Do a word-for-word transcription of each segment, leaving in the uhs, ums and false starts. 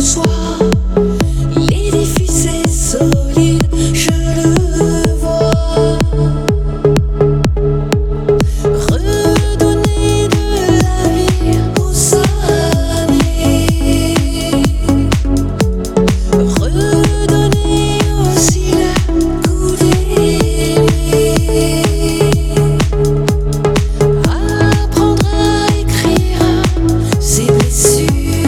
soir. L'édifice est solide, je le vois. Redonner de la vie aux années, redonner aussi le goût d'aimer, apprendre à écrire ses blessures.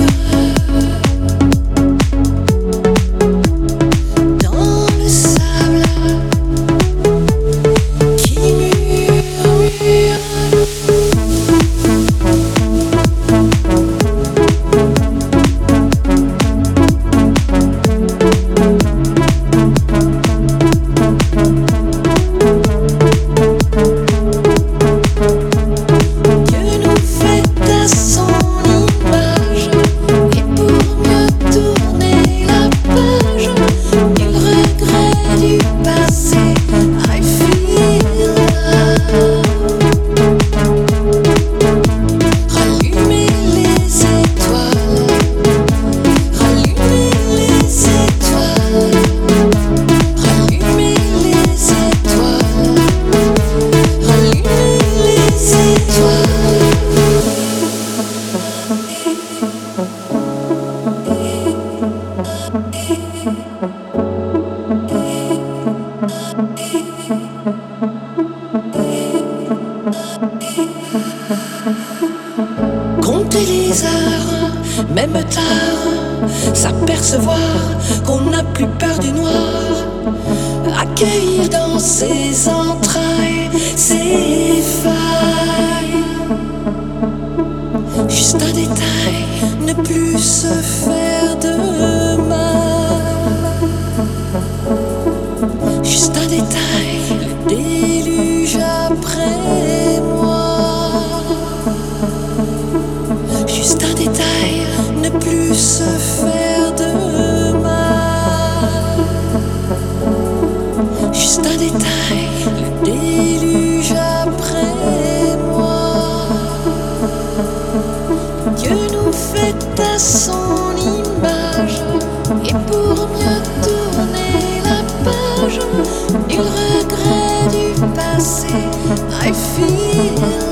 Compter les heures, même tard, s'apercevoir qu'on n'a plus peur du noir, accueillir dans ses entrailles ses failles. Juste un détail, ne plus se faire de mal. Juste un détail, le déluge après moi. Juste un détail, ne plus se faire de mal. Juste un détail, le déluge après moi. Dieu nous fait à son image, et pour mieux tourner la page, nul regret du passé, I feel